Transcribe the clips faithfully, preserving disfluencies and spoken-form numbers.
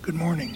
Good morning.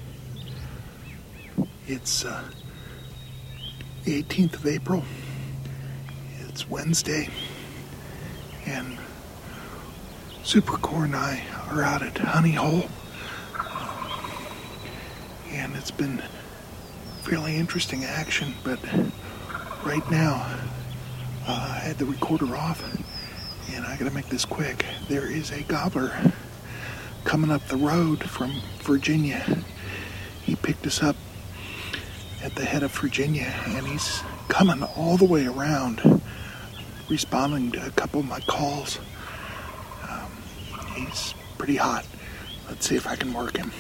It's uh, the eighteenth of April. It's Wednesday, and Supercore and I are out at Honey Hole, and it's been fairly interesting action, but right now uh, I had the recorder off, and I gotta make this quick. There is a gobbler coming up the road from Virginia. He picked us up at the head of Virginia, and he's coming all the way around, responding to a couple of my calls. Um, he's pretty hot. Let's see if I can work him.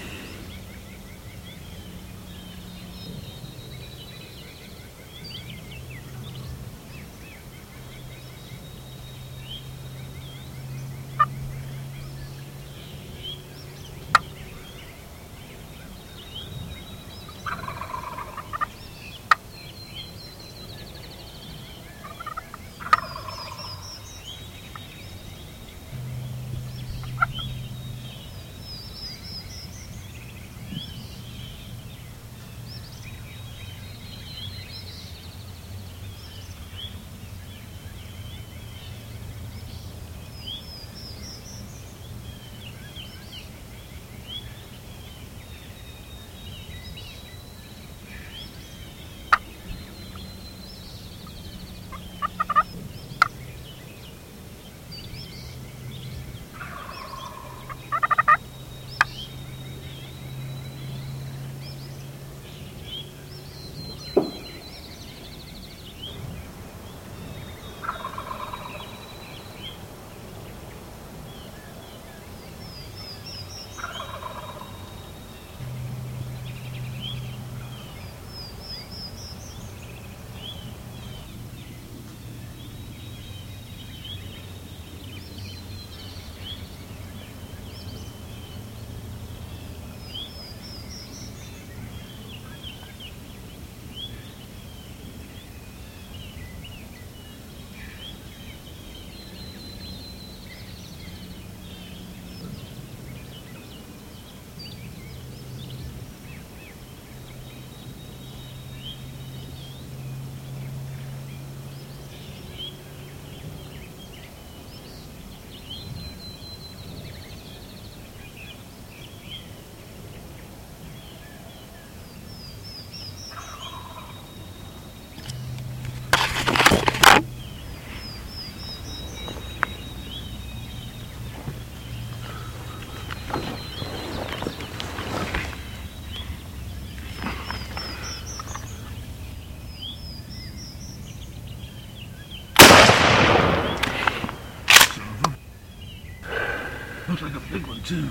Looks like a big one, too.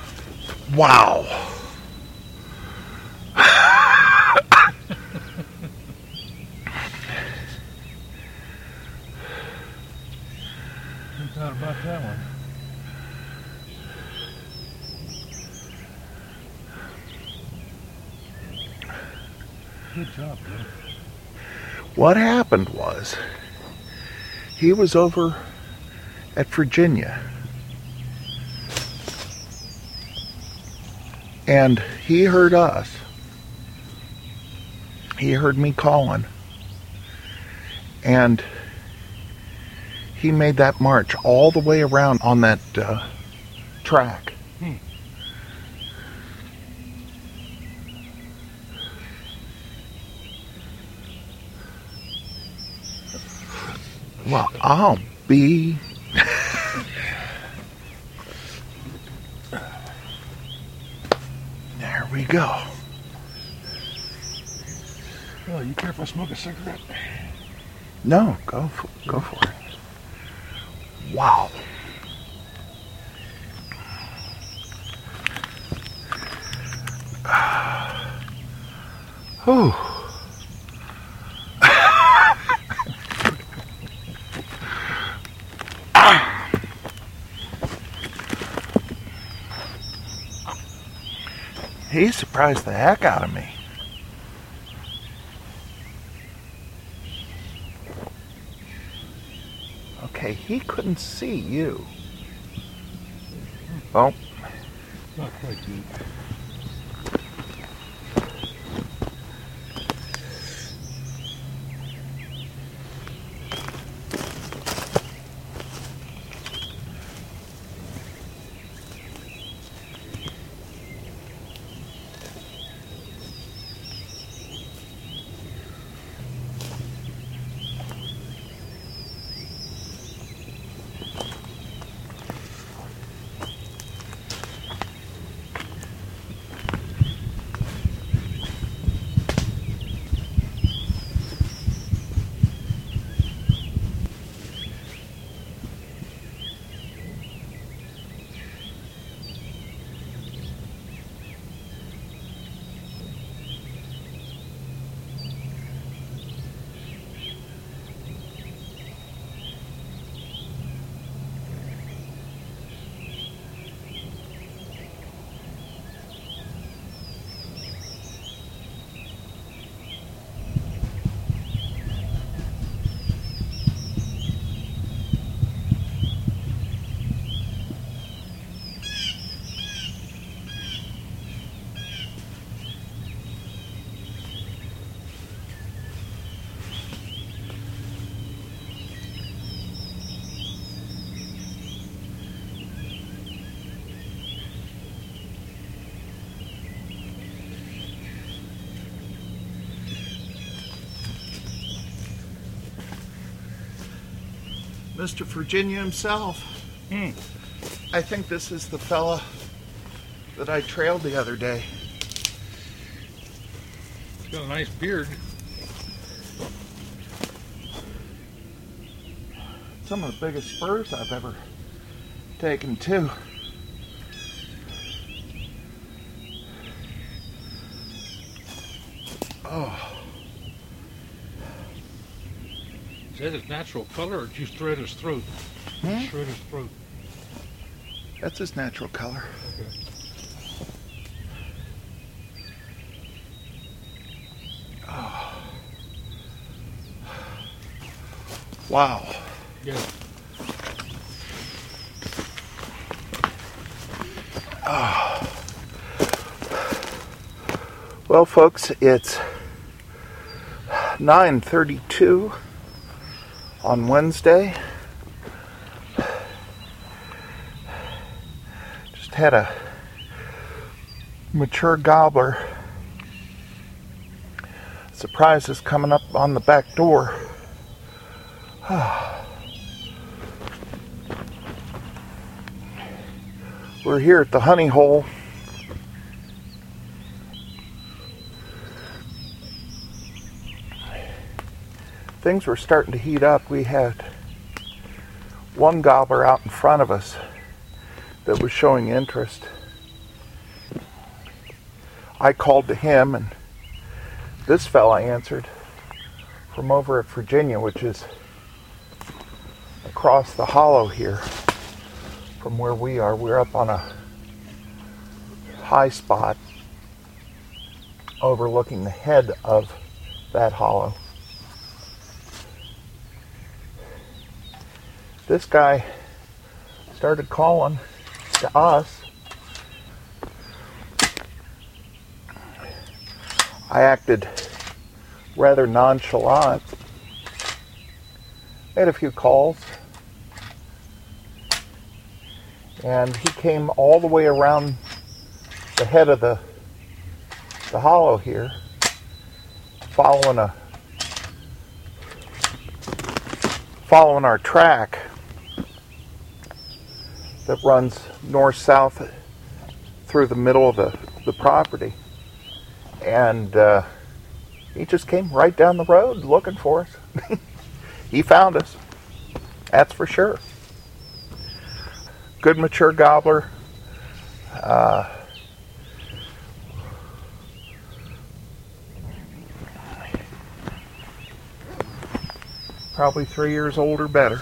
Wow. No doubt about that one. Good job, bro. What happened was, he was over at Virginia, and he heard us. He heard me calling, and he made that march all the way around on that uh, track. Hmm. Well, I'll be... There we go. Oh, you care if I smoke a cigarette? No, go for, go for it. Wow. Whew. He surprised the heck out of me. Okay, he couldn't see you. Oh. Not quite deep. Mister Virginia himself. Hmm. I think this is the fella that I trailed the other day. He's got a nice beard. Some of the biggest spurs I've ever taken too. Oh. Is that his natural color, or did you thread his throat? Hmm? Shred his throat. That's his natural color. Okay. Oh. Wow. Yeah. Oh. Well, folks, it's nine thirty-two on Wednesday. Just had a mature gobbler. Surprise is coming up on the back door. We're here at the honey hole. Things were starting to heat up. We had one gobbler out in front of us that was showing interest. I called to him, and this fella answered from over at Virginia, which is across the hollow here from where we are. We're up on a high spot overlooking the head of that hollow. This guy started calling to us. I acted rather nonchalant. Made a few calls. And he came all the way around the head of the, the hollow here, following a following our track that runs north-south through the middle of the, the property. And uh, he just came right down the road looking for us. He found us, that's for sure. Good mature gobbler. Uh, probably three years old or better.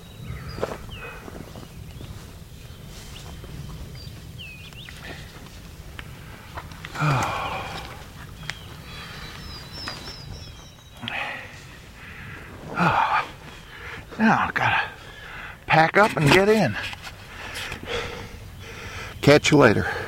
Now I gotta pack up and get in. Catch you later.